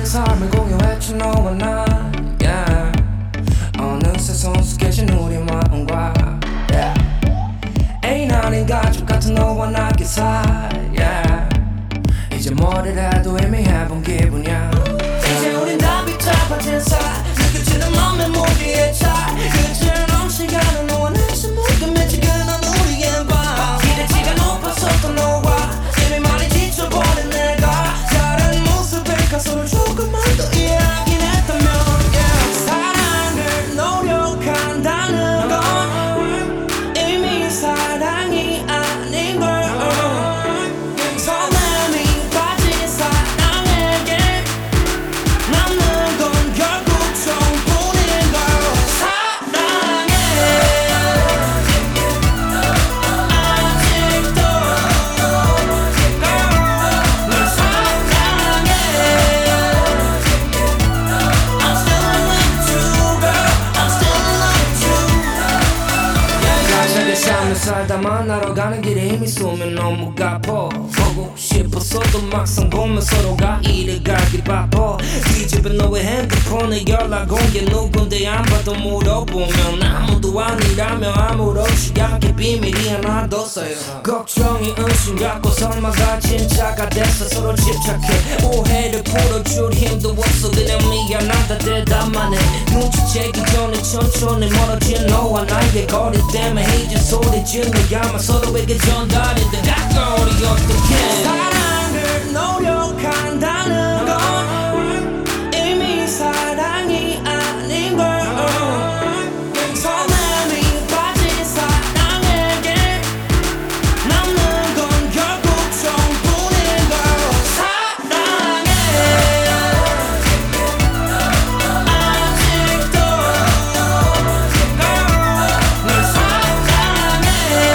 나만의 삶을 공유했지 너와 나 yeah. 어느새 성숙해진 우리 마음과 yeah. 애인 아닌 가족 같은 너와 나 기사 yeah. 이제 뭐를 해도 의미해본 기분이야 이제 우린 다 비춰봐진 사이 느껴지는 맘의 무게의 차이 그처럼 시간은 너와 나서 묶음에 지근한 우리의 밤 기대치가 높았었던 너와 이미 많이 지쳐버린 내가 다른 모습을 가서로 조금만 더 이해하긴 했다면 yeah. 사랑을 노력한다는 건 이미 사랑이 아닌 걸 설렘이 빠진 사랑에게 남는 건 결국 정뿐인 걸 사랑해 아직도 널 사랑해 I'm still in love with you girl I'm still in love with you 가사를 삶을 살다 만나러 가는 길에 힘이 쏘면 너무 가퍼 보고 싶었어도 막상 보면 서로가 이를 가기 바빠 뒤집어 너의 핸드폰에 연락 온 게 누군데 안 봐도 물어보면 아무도 아니라며 아무렇지 않게 비밀이 하나 더 쌓여 걱정이 의심 갖고서마다 진짜가 됐어 서로 집착해 오해를 풀어줄 힘도 없어 그냥 미안하다 대답만 해 눈치채기 전에 천천히 멀어진 너와 나의 거리 때문에 이제 소리 질러야만 서로에게 전달이 돼 가까운 우리 어떡해 사랑을 노력한다는 건 이미 사랑이 아닌 걸 설렘이 빠진 사랑에게 남는 건 결국 정뿐인 걸 사랑해 아직도 널 사랑해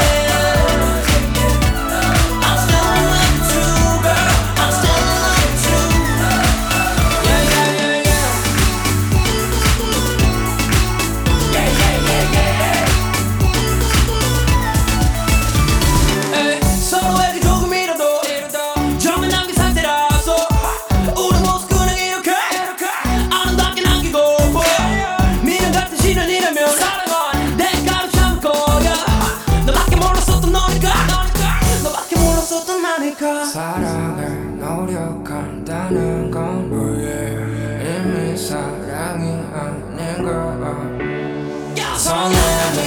I'm still in love with you girl I'm still in love with you yeah yeah yeah yeah yeah yeah yeah yeah 서로에게 조금이라도 정을 남긴 상태라서 우리 모습 그냥 이렇게 아름답게 남기고 미련 같은 시련이라면 사랑은 내가로 참을 거야 너밖에 몰랐었던 너니까 너밖에 몰랐었던 나니까 사랑을 노력한다는 건 이미 사랑이 아닌 걸 설렘이